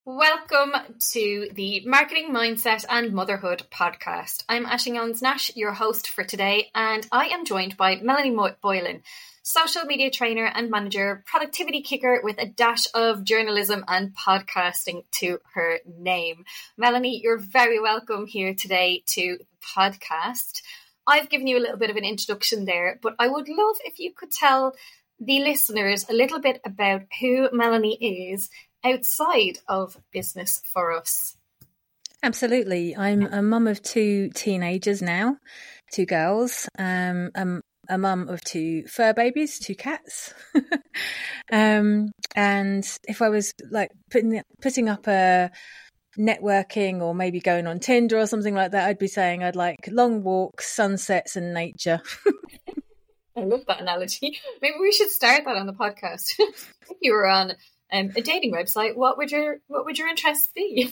Welcome to the Marketing Mindset and Motherhood podcast. I'm Aisling Owens-Nash, your host for today, and I am joined by Melanie Boylan, social media trainer and manager, productivity kicker with a dash of journalism and podcasting to her name. Melanie, you're very welcome here today to the podcast. I've given you a little bit of an introduction there, but I would love if you could tell the listeners a little bit about who Melanie is outside of business for us. Absolutely. I'm a mum of two teenagers now, two girls. I'm a mum of two fur babies, two cats. And if I was like putting up a networking or maybe going on Tinder or something like that, I'd be saying I'd like long walks, sunsets and nature. I love that analogy. Maybe we should start that on the podcast. If you were on a dating website, what would your interests be?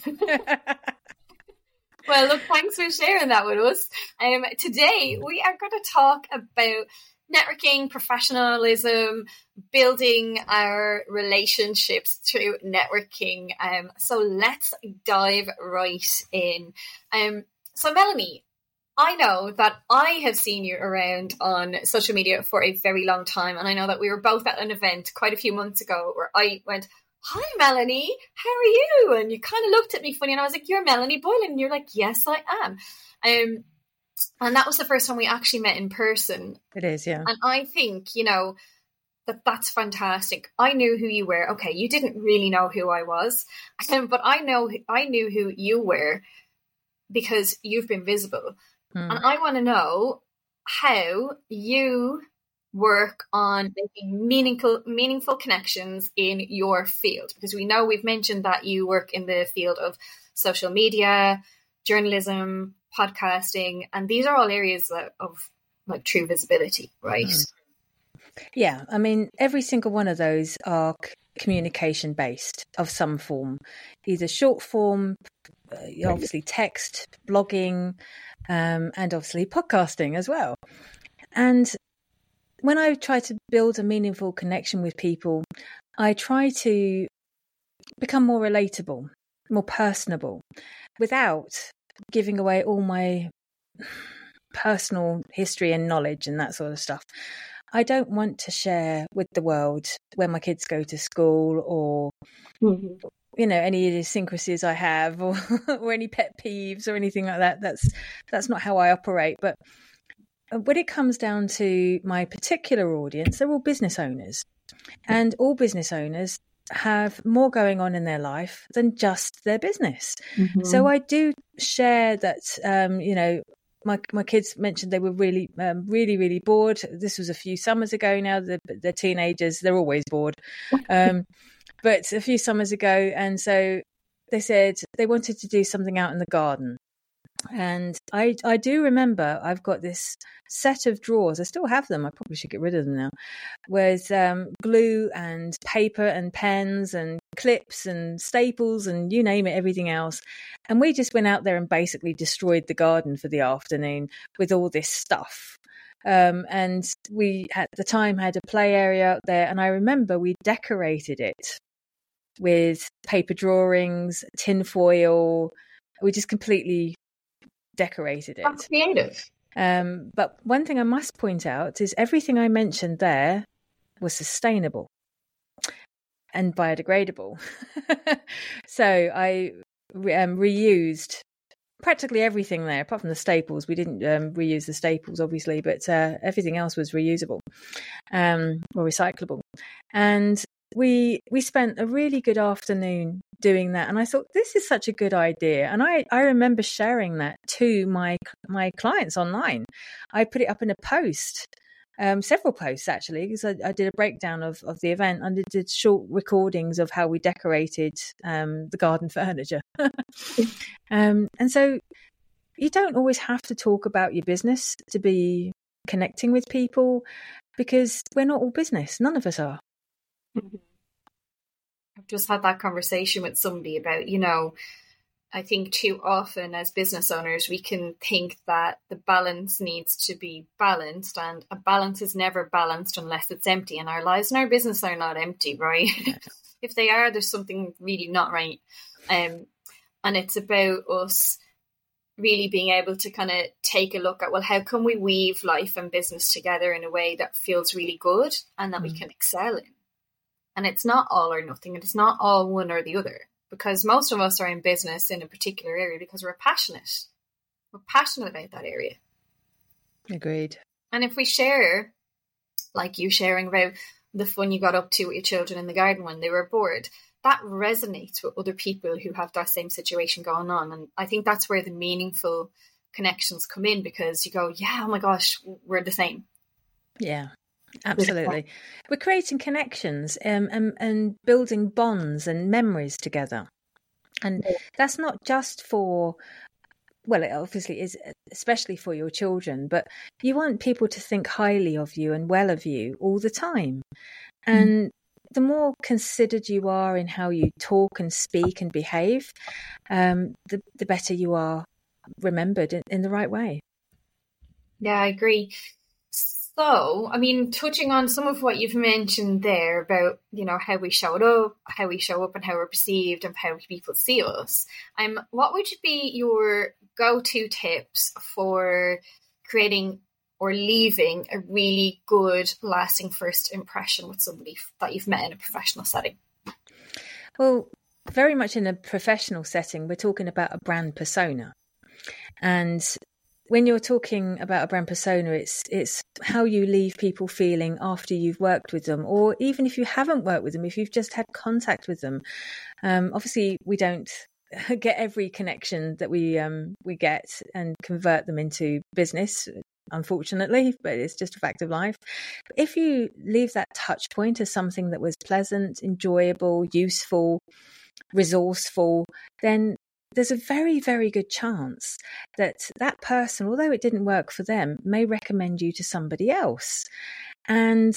Well, look, thanks for sharing that with us. Today we are going to talk about networking, professionalism, building our relationships through networking. So let's dive right in. So Melanie, I know that I have seen you around on social media for a very long time. And I know that we were both at an event quite a few months ago where I went, "Hi, Melanie, how are you?" And you kind of looked at me funny and I was like, "You're Melanie Boylan." And you're like, "Yes, I am." And that was the first time we actually met in person. It is, yeah. And I think, that's fantastic. I knew who you were. Okay, you didn't really know who I was, but I knew who you were because you've been visible. And I want to know how you work on making meaningful connections in your field, because we know we've mentioned that you work in the field of social media, journalism, podcasting, and these are all areas of like true visibility, right? Yeah, I mean, every single one of those are communication based of some form, either short form, obviously text, blogging, and obviously podcasting as well. And when I try to build a meaningful connection with people, I try to become more relatable, more personable, without giving away all my personal history and knowledge and that sort of stuff. I don't want to share with the world where my kids go to school or any idiosyncrasies I have or any pet peeves or anything like that. That's not how I operate. But when it comes down to my particular audience, they're all business owners, and all business owners have more going on in their life than just their business. So I do share that, my kids mentioned they were really, really bored. This was a few summers ago now. They're teenagers. They're always bored. But a few summers ago. And so they said they wanted to do something out in the garden. And I do remember I've got this set of drawers. I still have them. I probably should get rid of them now. With glue and paper and pens and clips and staples and you name it, everything else. And we just went out there and basically destroyed the garden for the afternoon with all this stuff. And we at the time had a play area out there. And I remember we decorated it with paper drawings, tin foil. We just completely decorated it. That's creative. But one thing I must point out is everything I mentioned there was sustainable and biodegradable. So I reused practically everything there, apart from the staples. We didn't reuse the staples, obviously, but everything else was reusable or recyclable. And we spent a really good afternoon doing that, and I thought this is such a good idea. And I remember sharing that to my clients online. I put it up in a post, several posts actually, because I did a breakdown of the event and did short recordings of how we decorated the garden furniture. And so you don't always have to talk about your business to be connecting with people, because we're not all business. None of us are. I've just had that conversation with somebody about, I think too often as business owners, we can think that the balance needs to be balanced, and a balance is never balanced unless it's empty. And our lives and our business are not empty, right? if they are, there's something really not right. And it's about us really being able to kind of take a look at, well, how can we weave life and business together in a way that feels really good and that we can excel in? And it's not all or nothing. And it's not all one or the other, because most of us are in business in a particular area because we're passionate. We're passionate about that area. Agreed. And if we share, like you sharing about the fun you got up to with your children in the garden when they were bored, that resonates with other people who have that same situation going on. And I think that's where the meaningful connections come in, because you go, yeah, oh my gosh, we're the same. Yeah, absolutely. We're creating connections and building bonds and memories together. And that's not just for, well, it obviously is especially for your children, but you want people to think highly of you and well of you all the time. And the more considered you are in how you talk and speak and behave, the better you are remembered in the right way. Yeah, I agree. So, I mean, touching on some of what you've mentioned there about, you know, how we show up and how we're perceived and how people see us, what would be your go-to tips for creating or leaving a really good, lasting first impression with somebody that you've met in a professional setting? Well, very much in a professional setting, we're talking about a brand persona. And when you're talking about a brand persona, it's how you leave people feeling after you've worked with them, or even if you haven't worked with them, if you've just had contact with them. Obviously, we don't get every connection that we get and convert them into business, unfortunately, but it's just a fact of life. But if you leave that touch point as something that was pleasant, enjoyable, useful, resourceful, then there's a very, very good chance that that person, although it didn't work for them, may recommend you to somebody else. And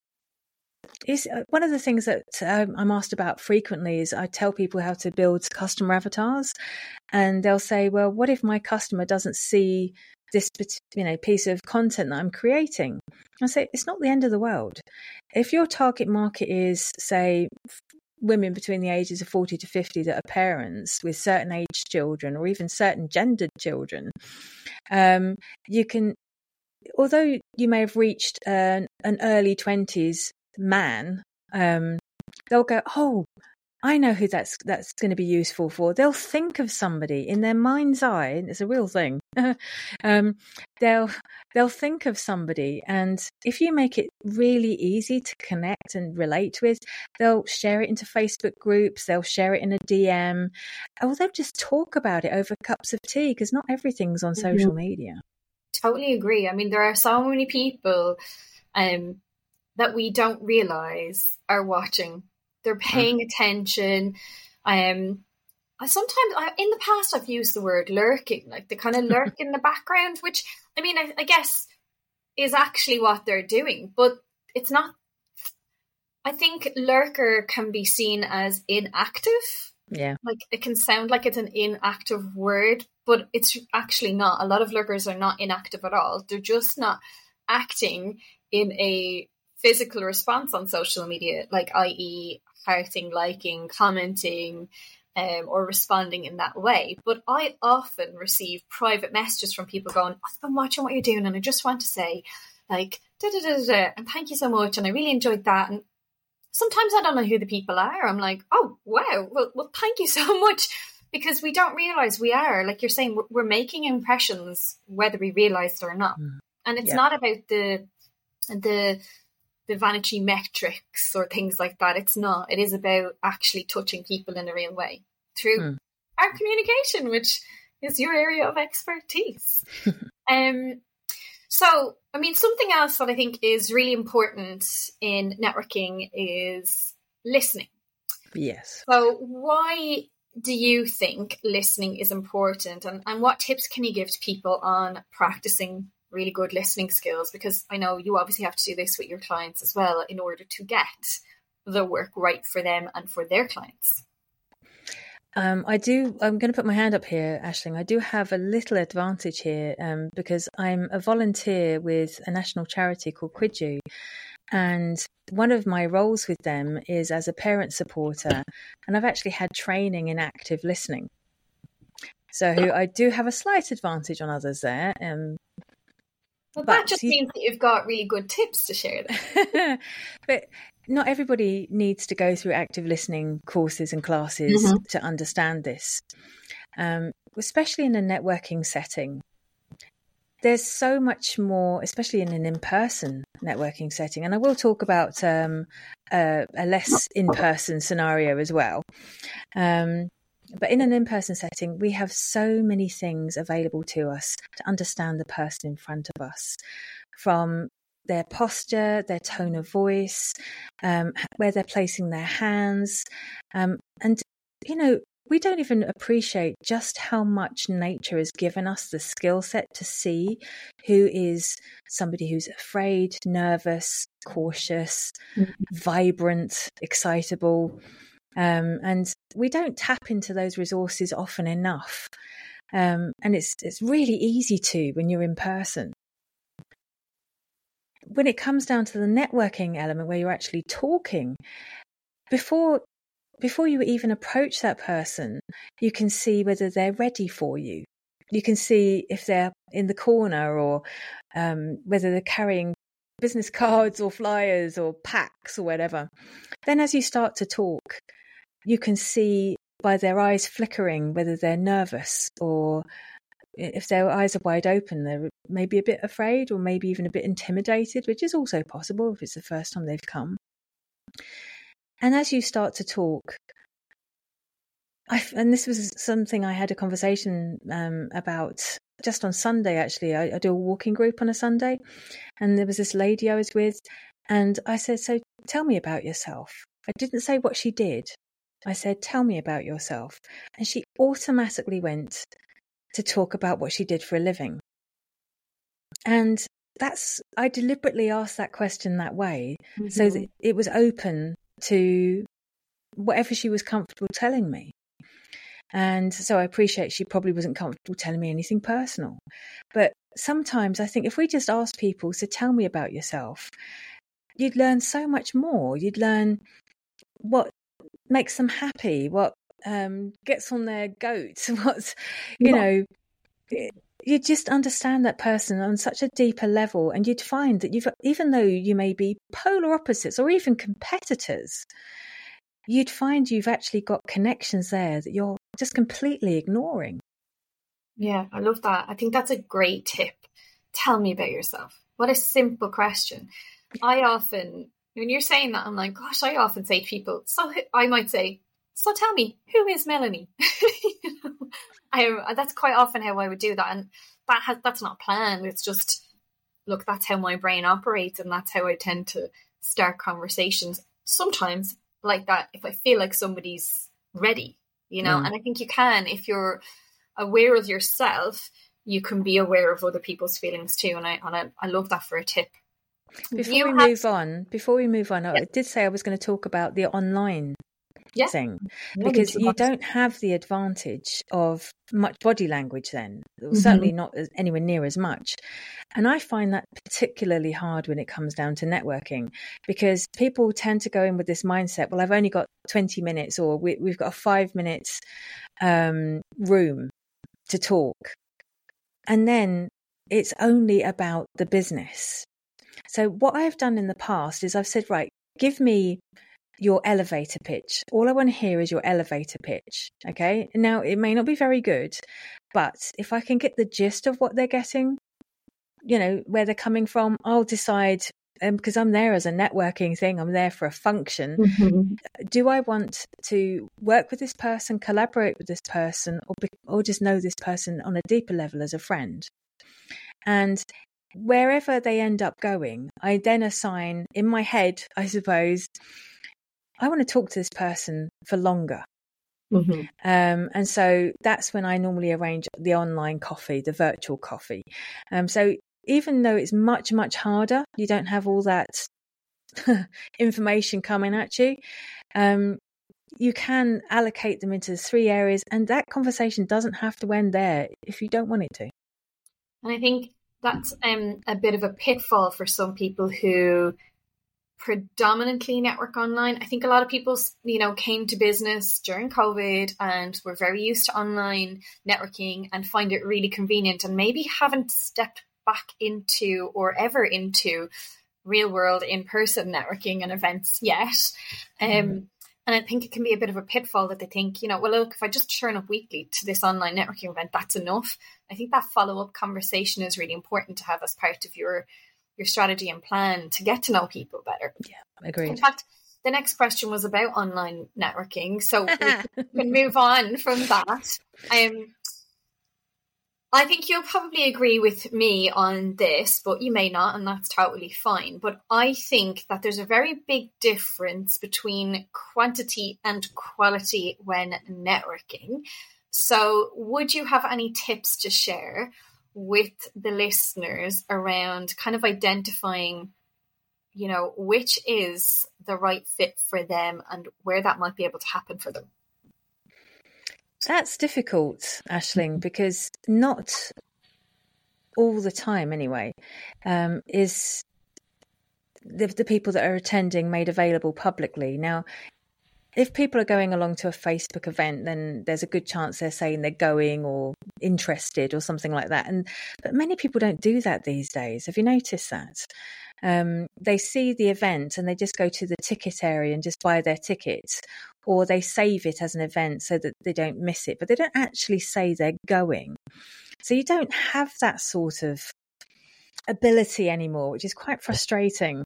is one of the things that I'm asked about frequently is I tell people how to build customer avatars, and they'll say, well, what if my customer doesn't see this piece of content that I'm creating? I say, it's not the end of the world. If your target market is, say, women between the ages of 40 to 50 that are parents with certain age children or even certain gendered children, you can, although you may have reached an early 20s man, they'll go, oh, I know who that's going to be useful for. They'll think of somebody in their mind's eye, and it's a real thing. They'll think of somebody, and if you make it really easy to connect and relate with, they'll share it into Facebook groups, they'll share it in a DM, or they'll just talk about it over cups of tea, because not everything's on social media. Totally agree. I mean, there are so many people that we don't realize are watching. They're paying attention. Sometimes in the past I've used the word lurking, like they kind of lurk in the background, which I mean, I guess is actually what they're doing, but it's not. I think lurker can be seen as inactive. Yeah. Like it can sound like it's an inactive word, but it's actually not. A lot of lurkers are not inactive at all. They're just not acting in a physical response on social media, like i.e. hearting, liking, commenting, or responding in that way. But I often receive private messages from people going, I've been watching what you're doing and I just want to say, like, and thank you so much, and I really enjoyed that. And sometimes I don't know who the people are. I'm like, oh, wow, well thank you so much. Because we don't realize we are, like you're saying, we're making impressions whether we realize it or not. And it's not about the vanity metrics or things like that. It's not. It is about actually touching people in a real way through our communication, which is your area of expertise. So, I mean, something else that I think is really important in networking is listening. Yes. So why do you think listening is important, and what tips can you give to people on practicing really good listening skills? Because I know you obviously have to do this with your clients as well in order to get the work right for them and for their clients. I'm going to put my hand up here, Aisling. I do have a little advantage here because I'm a volunteer with a national charity called Quidju. And one of my roles with them is as a parent supporter, and I've actually had training in active listening. So I do have a slight advantage on others there. Well, that just means that you've got really good tips to share then. But not everybody needs to go through active listening courses and classes to understand this, especially in a networking setting. There's so much more, especially in an in-person networking setting. And I will talk about a less in-person scenario as well. But in an in-person setting, we have so many things available to us to understand the person in front of us, from their posture, their tone of voice, where they're placing their hands. And, we don't even appreciate just how much nature has given us the skill set to see who is somebody who's afraid, nervous, cautious, vibrant, excitable. And we don't tap into those resources often enough. And it's really easy to when you're in person. When it comes down to the networking element where you're actually talking, before you even approach that person, you can see whether they're ready for you. You can see if they're in the corner or whether they're carrying business cards or flyers or packs or whatever. Then as you start to talk, you can see by their eyes flickering whether they're nervous, or if their eyes are wide open, they're maybe a bit afraid or maybe even a bit intimidated, which is also possible if it's the first time they've come. And as you start to talk, and this was something I had a conversation about just on Sunday, actually. I do a walking group on a Sunday, and there was this lady I was with, and I said, so tell me about yourself. I didn't say what she did. I said, tell me about yourself. And she automatically went to talk about what she did for a living. And I deliberately asked that question that way, so that it was open to whatever she was comfortable telling me. And so I appreciate she probably wasn't comfortable telling me anything personal. But sometimes I think if we just ask people, so tell me about yourself, you'd learn so much more. You'd learn what makes them happy, what gets on their goat, you just understand that person on such a deeper level, and you'd find that even though you may be polar opposites or even competitors, you'd find you've actually got connections there that you're just completely ignoring. Yeah, I love that. I think that's a great tip. Tell me about yourself. What a simple question. I often, when you're saying that, I'm like, gosh, I often say to people, so I might say, so tell me, who is Melanie? That's quite often how I would do that. And that's not planned. It's just, look, that's how my brain operates. And that's how I tend to start conversations. Sometimes like that, if I feel like somebody's ready, and I think you can, if you're aware of yourself, you can be aware of other people's feelings too. And I love that for a tip. Before we move on, I did say I was going to talk about the online thing, because you don't have the advantage of much body language then, certainly not anywhere near as much. And I find that particularly hard when it comes down to networking, because people tend to go in with this mindset, well, I've only got 20 minutes, or we've got a 5 minutes room to talk, and then it's only about the business. So what I've done in the past is I've said, right, give me your elevator pitch. All I want to hear is your elevator pitch. Okay. Now, it may not be very good, but if I can get the gist of what they're getting, where they're coming from, I'll decide, because I'm there as a networking thing, I'm there for a function. Do I want to work with this person, collaborate with this person, or just know this person on a deeper level as a friend? And wherever they end up going, I then assign in my head, I suppose, I want to talk to this person for longer. And so that's when I normally arrange the online coffee, the virtual coffee. So even though it's much, much harder, you don't have all that information coming at you, you can allocate them into 3 areas, and that conversation doesn't have to end there if you don't want it to. And I think that's a bit of a pitfall for some people who predominantly network online. I think a lot of people, came to business during COVID and were very used to online networking and find it really convenient, and maybe haven't stepped back into or ever into real world in-person networking and events yet. And I think it can be a bit of a pitfall that they think, well, look, if I just turn up weekly to this online networking event, that's enough. I think that follow-up conversation is really important to have as part of your strategy and plan to get to know people better. Yeah, agreed. In fact, the next question was about online networking, so we can move on from that. I think you'll probably agree with me on this, but you may not, and that's totally fine. But I think that there's a very big difference between quantity and quality when networking. So would you have any tips to share with the listeners around kind of identifying, which is the right fit for them and where that might be able to happen for them? That's difficult, Aisling, because not all the time anyway, is the people that are attending made available publicly. Now, if people are going along to a Facebook event, then there's a good chance they're saying they're going or interested or something like that. But many people don't do that these days. Have you noticed that? They see the event and they just go to the ticket area and just buy their tickets, or they save it as an event so that they don't miss it, but they don't actually say they're going. So you don't have that sort of ability anymore, which is quite frustrating.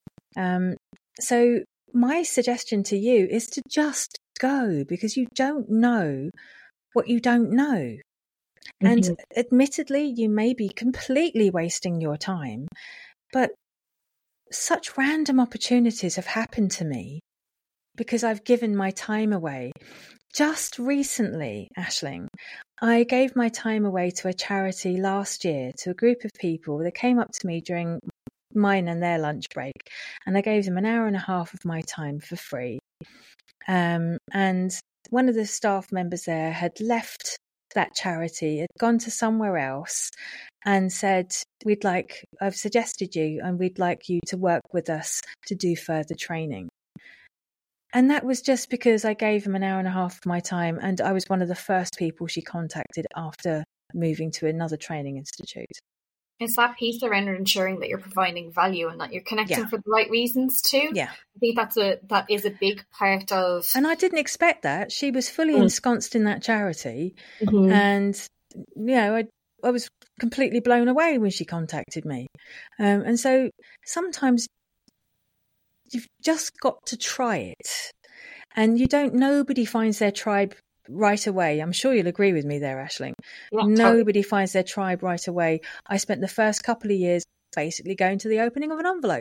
So my suggestion to you is to just go, because you don't know what you don't know. Mm-hmm. And admittedly, you may be completely wasting your time, but such random opportunities have happened to me because I've given my time away. Just recently, Aisling, I gave my time away to a charity last year to a group of people. They came up to me during mine and their lunch break, and I gave them an hour and a half of my time for free. And one of the staff members there had left that charity, had gone to somewhere else and said, I've suggested you and we'd like you to work with us to do further training. And that was just because I gave them an hour and a half of my time, and I was one of the first people she contacted after moving to another training institute. It's that piece around ensuring that you're providing value and that you're connecting for the right reasons too. Yeah. I think that is a big part of... And I didn't expect that. She was fully ensconced in that charity. Mm-hmm. And, I was completely blown away when she contacted me. And so sometimes you've just got to try it. And nobody finds their tribe right away. I'm sure you'll agree with me there, Aisling. Yeah, nobody finds their tribe right away. I spent the first couple of years basically going to the opening of an envelope.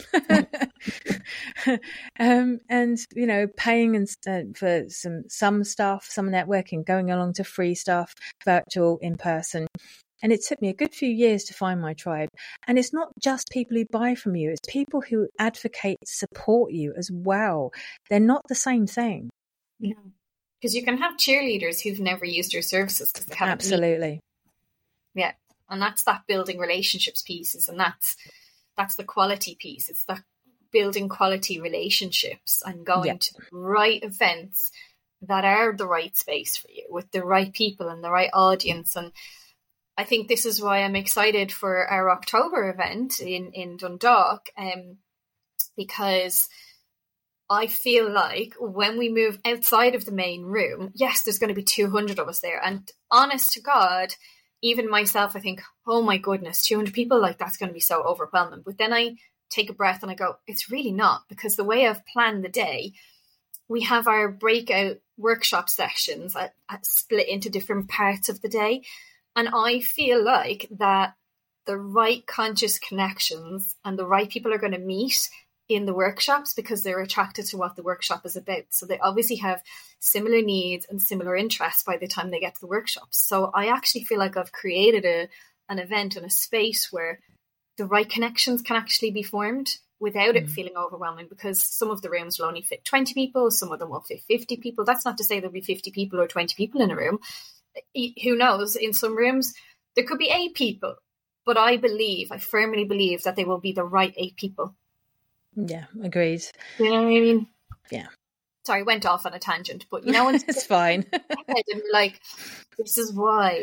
And paying for some stuff, some networking, going along to free stuff, virtual, in person. And it took me a good few years to find my tribe. And it's not just people who buy from you, it's people who advocate, support you as well. They're not the same thing. No. Because you can have cheerleaders who've never used your services because they haven't. Absolutely. Yeah. And that's that building relationships pieces, and that's the quality piece. It's that building quality relationships and going to the right events that are the right space for you with the right people and the right audience. And I think this is why I'm excited for our October event in Dundalk, because I feel like when we move outside of the main room, yes, there's going to be 200 of us there. And honest to God, even myself, I think, oh my goodness, 200 people, that's going to be so overwhelming. But then I take a breath and I go, it's really not, because the way I've planned the day, we have our breakout workshop sessions split into different parts of the day. And I feel like that the right conscious connections and the right people are going to meet in the workshops because they're attracted to what the workshop is about. So they obviously have similar needs and similar interests by the time they get to the workshops. So I actually feel like I've created an event and a space where the right connections can actually be formed without it feeling overwhelming, because some of the rooms will only fit 20 people, some of them will fit 50 people. That's not to say there'll be 50 people or 20 people in a room. Who knows? In some rooms, there could be 8 people, but I firmly believe that they will be the right 8 people. Yeah, agreed. You know what I mean? Yeah. Sorry, went off on a tangent, but you know, it's fine. And like, this is why.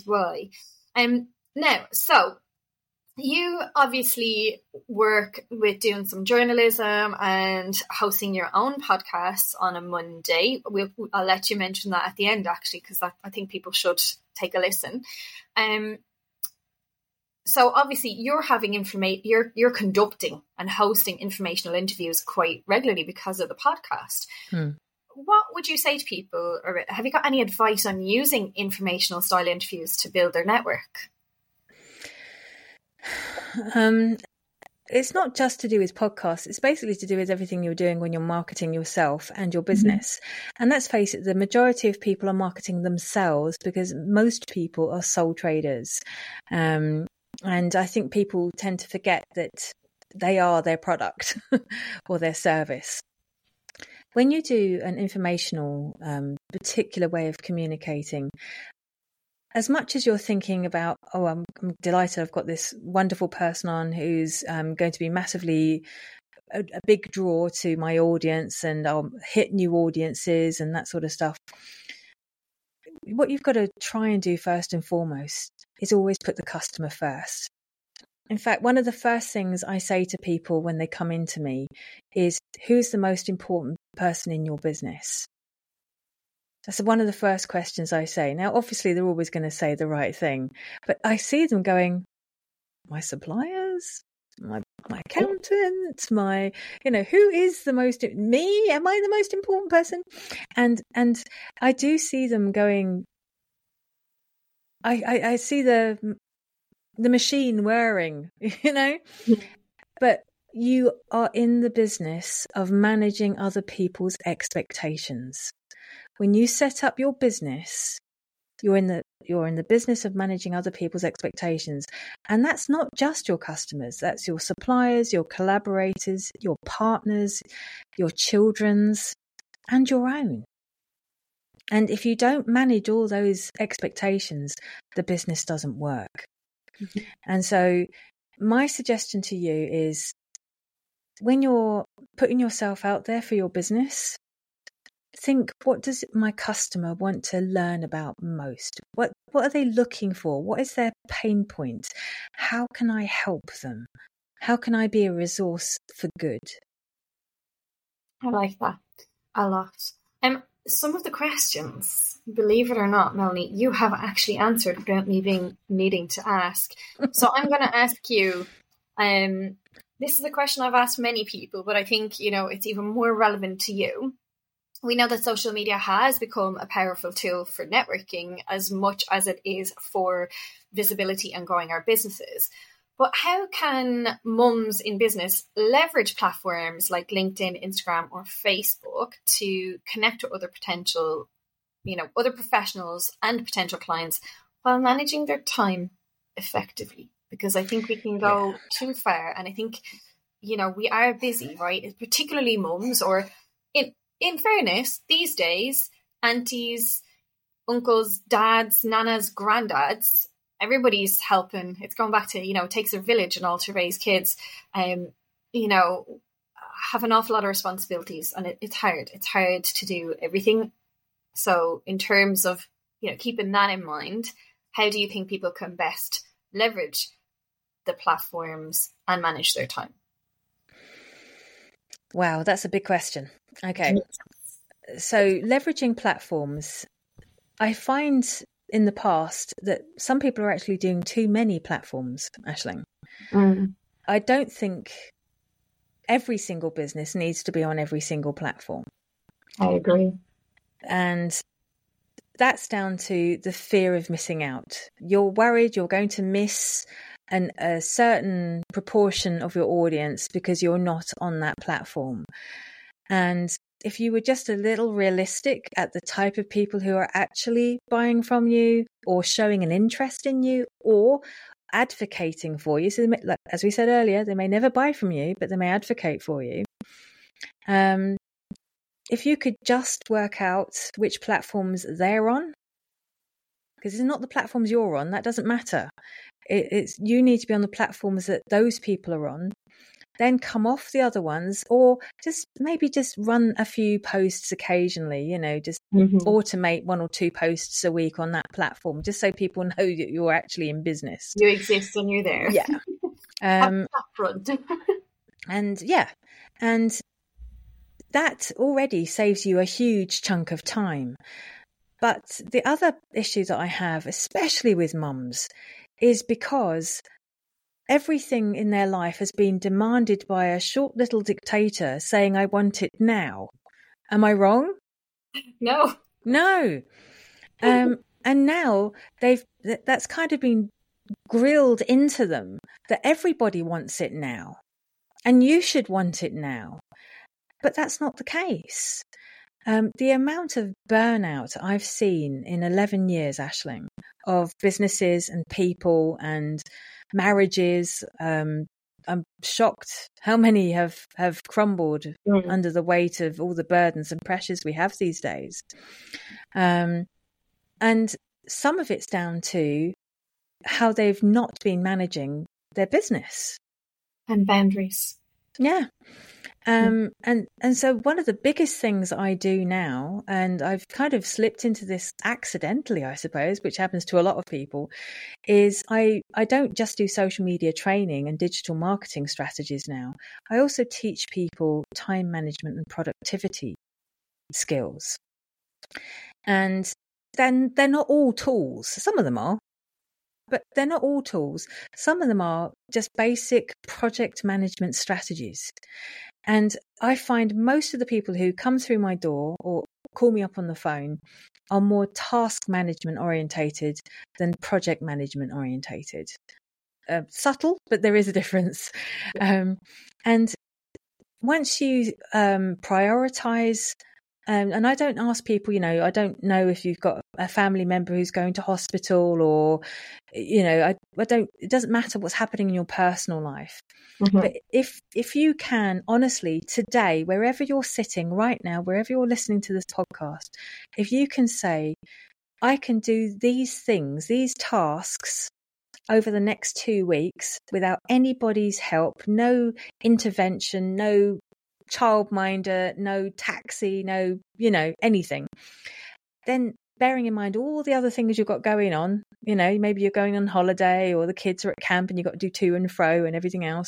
Now, so you obviously work with doing some journalism and hosting your own podcasts on a Monday. I'll let you mention that at the end, actually, because I think people should take a listen. So obviously you're having you're conducting and hosting informational interviews quite regularly because of the podcast. What would you say to people, or have you got any advice on using informational style interviews to build their network? It's not just to do with podcasts. It's basically to do with everything you're doing when you're marketing yourself and your business. And let's face it, the majority of people are marketing themselves because most people are sole traders. And I think people tend to forget that they are their product or their service. When you do an informational, particular way of communicating, as much as you're thinking about, oh, I'm delighted I've got this wonderful person on who's going to be massively a big draw to my audience and I'll hit new audiences and that sort of stuff. What you've got to try and do first and foremost is always put the customer first. In fact, one of the first things I say to people when they come into me is, who's the most important person in your business? That's one of the first questions I say. Now, obviously, they're always going to say the right thing, but I see them going, my suppliers, my accountant, who is the most, me? Am I the most important person? And I do see them going, I see the machine whirring, but you are in the business of managing other people's expectations. When you set up your business, you're in the business of managing other people's expectations. And that's not just your customers. That's your suppliers, your collaborators, your partners, your children's, and your own. And if you don't manage all those expectations, the business doesn't work. And so my suggestion to you is, when you're putting yourself out there for your business, think, what does my customer want to learn about most? What are they looking for? What is their pain point? How can I help them? How can I be a resource for good? I like that a lot. Some of the questions, believe it or not, Melanie, you have actually answered without me needing to ask. So I'm going to ask you, this is a question I've asked many people, but I think, it's even more relevant to you. We know that social media has become a powerful tool for networking as much as it is for visibility and growing our businesses. But how can mums in business leverage platforms like LinkedIn, Instagram, or Facebook to connect to other potential, other professionals and potential clients while managing their time effectively? Because I think we can go too far. And I think, we are busy, right? Particularly mums, or in fairness, these days, aunties, uncles, dads, nanas, granddads, everybody's helping. It's going back to, it takes a village and all to raise kids, have an awful lot of responsibilities, and it's hard. It's hard to do everything. So in terms of, keeping that in mind, how do you think people can best leverage the platforms and manage their time? Wow, that's a big question. Okay. So leveraging platforms, I find in the past that some people are actually doing too many platforms, Aisling. I don't think every single business needs to be on every single platform. I agree. And that's down to the fear of missing out. You're worried you're going to miss a certain proportion of your audience because you're not on that platform. And if you were just a little realistic at the type of people who are actually buying from you or showing an interest in you or advocating for you, so as we said earlier, they may never buy from you, but they may advocate for you. If you could just work out which platforms they're on, because it's not the platforms you're on, that doesn't matter. You need to be on the platforms that those people are on, then come off the other ones, or just run a few posts occasionally, just automate 1 or 2 posts a week on that platform, just so people know that you're actually in business. You exist and you're there. Yeah. Front. And that already saves you a huge chunk of time. But the other issue that I have, especially with mums, is because everything in their life has been demanded by a short little dictator saying, I want it now. Am I wrong? No. And now that's kind of been grilled into them that everybody wants it now. And you should want it now. But that's not the case. The amount of burnout I've seen in 11 years, Aisling, of businesses and people and marriages, I'm shocked how many have crumbled under the weight of all the burdens and pressures we have these days. And some of it's down to how they've not been managing their business. And boundaries. Yeah. And so one of the biggest things I do now, and I've kind of slipped into this accidentally, I suppose, which happens to a lot of people, is I don't just do social media training and digital marketing strategies now. I also teach people time management and productivity skills. And then they're not all tools. Some of them are, but they're not all tools. Some of them are just basic project management strategies. And I find most of the people who come through my door or call me up on the phone are more task management orientated than project management orientated. Subtle, but there is a difference. And once you prioritize, and I don't ask people, I don't know if you've got a family member who's going to hospital or, I don't, it doesn't matter what's happening in your personal life. But if you can, honestly, today, wherever you're sitting right now, wherever you're listening to this podcast, if you can say, I can do these things, these tasks over the next 2 weeks without anybody's help, no intervention, no childminder, no taxi, no, anything, then bearing in mind all the other things you've got going on, maybe you're going on holiday or the kids are at camp and you've got to do to and fro and everything else,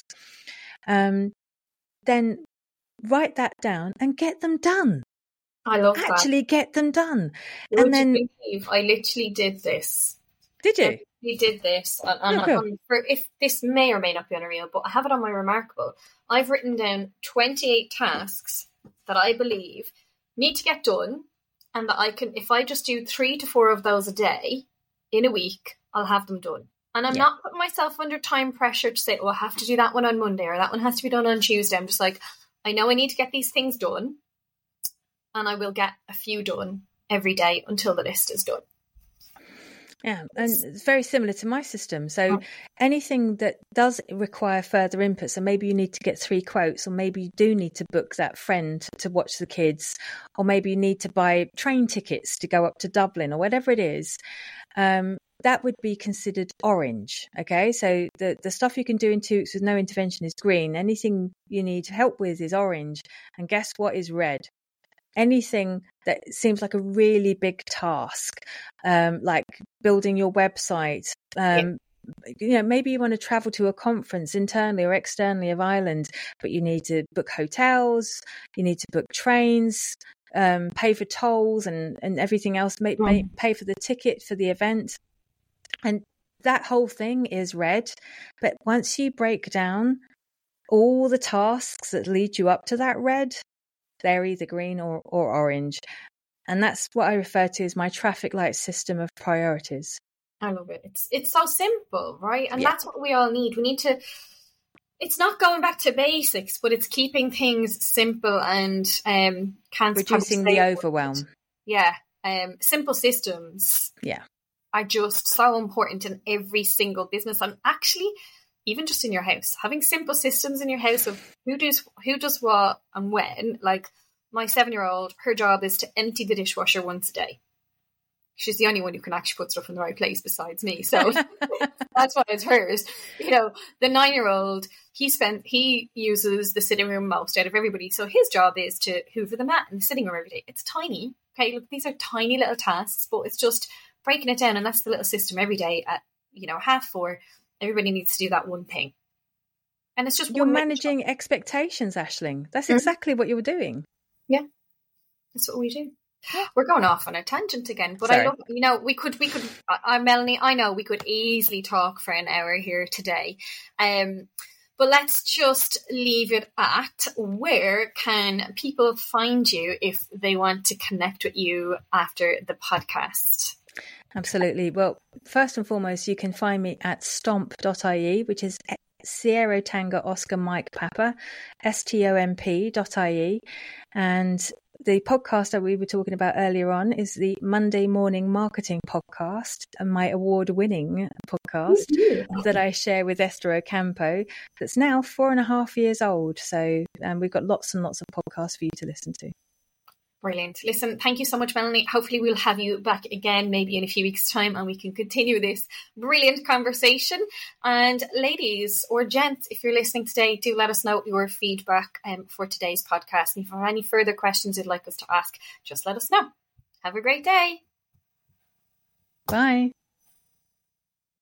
then write that down and get them done. I love that. Actually get them done. And then I literally did this. Did you? We did this if this may or may not be on a reel, but I have it on my Remarkable. I've written down 28 tasks that I believe need to get done, and that I can, if I just do 3 to 4 of those a day in a week, I'll have them done. And I'm not putting myself under time pressure to say, I have to do that one on Monday or that one has to be done on Tuesday. I'm just like, I know I need to get these things done, and I will get a few done every day until the list is done. Yeah, and it's very similar to my system. So anything that does require further input, so maybe you need to get 3 quotes, or maybe you do need to book that friend to watch the kids, or maybe you need to buy train tickets to go up to Dublin, or whatever it is, that would be considered orange. Okay, so the stuff you can do in 2 weeks with no intervention is green. Anything you need help with is orange. And guess what is red? Anything that seems like a really big task, like building your website, maybe you want to travel to a conference internally or externally of Ireland, but you need to book hotels, you need to book trains, pay for tolls and everything else, pay for the ticket for the event. And that whole thing is red. But once you break down all the tasks that lead you up to that red, they're either green or orange. And that's what I refer to as my traffic light system of priorities. I love it. It's so simple, right? And that's what we all need. We need to, it's not going back to basics, but it's keeping things simple and reducing the overwhelm. Yeah. Simple systems are just so important in every single business. And actually, even just in your house, having simple systems in your house of who does what and when. Like my 7-year-old, her job is to empty the dishwasher once a day. She's the only one who can actually put stuff in the right place besides me. So that's why it's hers. You know, the 9-year-old, he uses the sitting room most out of everybody. So his job is to hoover the mat in the sitting room every day. It's tiny. Okay, look, these are tiny little tasks, but it's just breaking it down. And that's the little system every day at, 4:30. Everybody needs to do that one thing. And it's just you're managing expectations, Aisling. That's exactly what you were doing. Yeah, that's what we do. We're going off on a tangent again, but Sorry. I love, we could, Melanie, I know we could easily talk for an hour here today. But let's just leave it at, where can people find you if they want to connect with you after the podcast? Absolutely. Well, first and foremost, you can find me at stomp.ie, which is Sierra Tango Oscar Mike Papa, STOMP.ie. And the podcast that we were talking about earlier on is the Monday Morning Marketing Podcast, and my award-winning podcast that I share with Esther Ocampo, that's now 4.5 years old. So we've got lots and lots of podcasts for you to listen to. Brilliant. Listen, thank you so much, Melanie. Hopefully we'll have you back again, maybe in a few weeks' time, and we can continue this brilliant conversation. And ladies or gents, if you're listening today, do let us know your feedback for today's podcast. And if you have any further questions you'd like us to ask, just let us know. Have a great day. Bye.